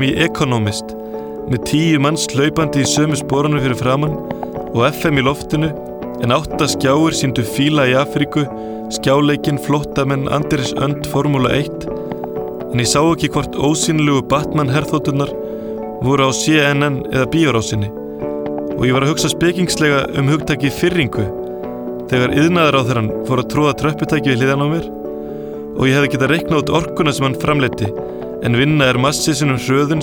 í Economist með 10 manns hlaupandi í sömu sporunum fyrir framann og FM í loftinu en 8 skjáir sýndu fíla í Afríku, skjáleikinn flóttamenn Andris Önd Formúla 1 en ég sá ekki hvort ósýnilegu Batman-herþoturnar voru á CNN eða bíórásinni og ég var að hugsa spekingslega hugtakið firringu þegar iðnaðarráðherrann fór að tróða tröpputæki við hliðina á mér og ég hefði getað reiknað út orkuna sem hann framleiddi en vinna massi sinnum hröðun